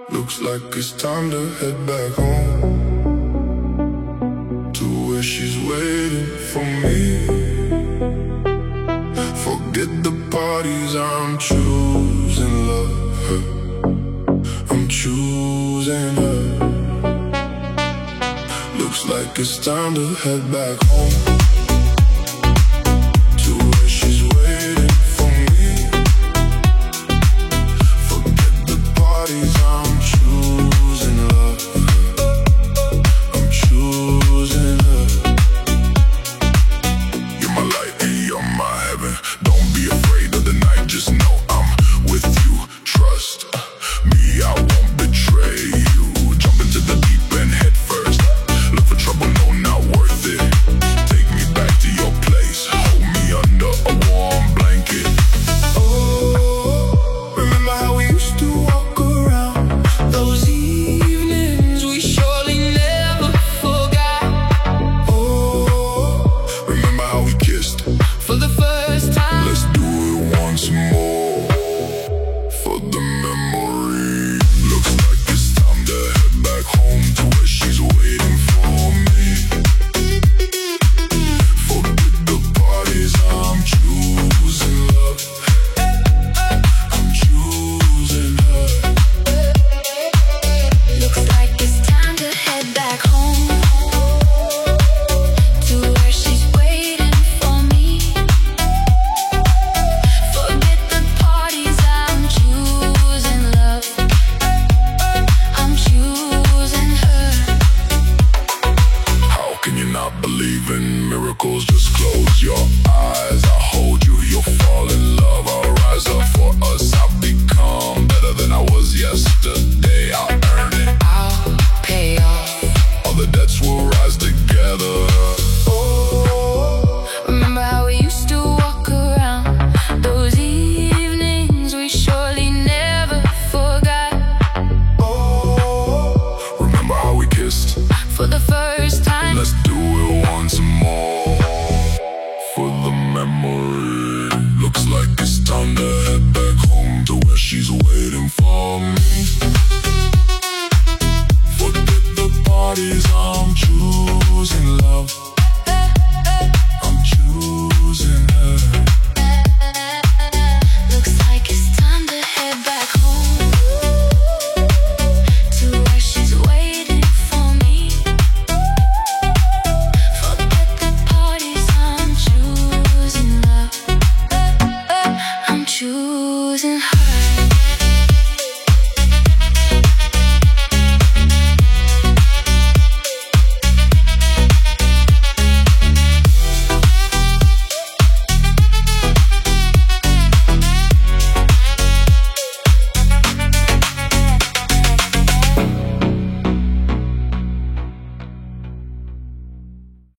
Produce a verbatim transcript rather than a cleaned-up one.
Looks like it's time to head back home, to where she's waiting for me. Forget the parties, I'm choosing love. I'm choosing her. Looks like it's time to head back home, to where she's waiting for me. Forget the parties, I'm choosing love. I'm choosing her. You're my light and you're my heaven. Don't be afraid of the night, just know I'm with you. Trust me, I won't betray you. Jump into the deep end head first. Look for trouble, no, not worth it. Take me back to your place, hold me under a warm blanket. Oh, remember how we used to walk around those evenings we surely never forgot. Oh, remember how we kissed for the first time. Let's do it once more, for the memory. Looks like it's time to head back home, to where she's waiting for me. Forget the parties, I'm choosing love. I'm choosing her. Looks like it's time to head back home, to where she's waiting for me. Forget the parties, I'm choosing love. I'm choosing her. How can you not believe in miracles? Just close your eyes, I'll hold you, you'll fall in love. I'll rise up for us, I'll become better than I was yesterday. I'll earn it, I'll pay off. all the debts will rise together. Oh, Remember how we used to walk around those evenings we surely never forgot. oh, remember how we kissed For the first time, Let's do it once more, for the memory. Looks like it's time to head back home, to where she's waiting for me. Forget the parties, I'm choosing love.